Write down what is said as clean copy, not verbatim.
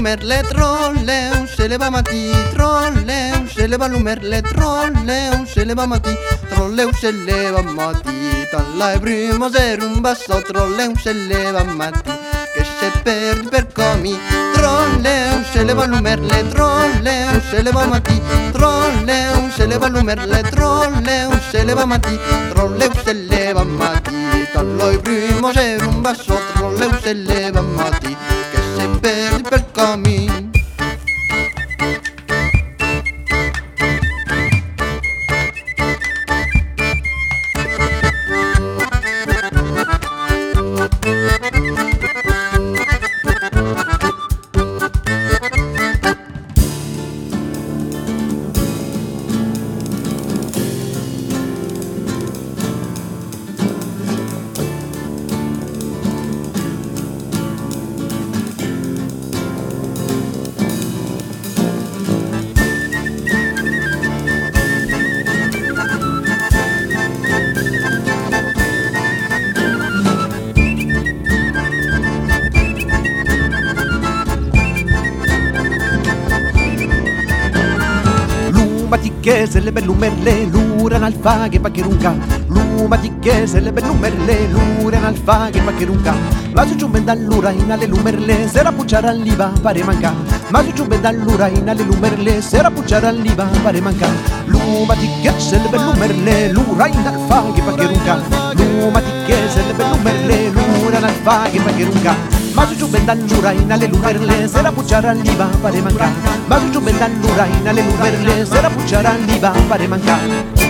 lumerle trolle, se le va mati, trolle, se le va lumerle trolle, se le va mati, trolle, se le va mati, dalla prima sera un basso trolle, se le va mati, che se perdi per comi, trolle, se le va lumerle trolle, se le va mati, trolle, se le va lumerle trolle, se le va mati, trolle, se le va mati, dalla prima sera un basso trolle, se le va mati, che se perdi per comi. Lumatiche se le bellumerle, luran alfa che pacherunca. Lumatiche se le bellumerle, luran alfa che pacherunca. Ma su ciumben dall'ura in alle lumerle, se la pucciara all'iva pare manca. Ma su ciumben dall'ura in alle lumerle, se la pucciara all'iva pare manca. Lumatiche se le bellumerle, luran alfa che pacherunca. Lumatiche se le bellumerle, luran alfa che pacherunca. Ma su ciumben dall'ura in alle lumerle, se la pucciara all'iva pare manca. Ma su ciumben dall'ura in alle lumerle, se la pucciara all'iva pare manca.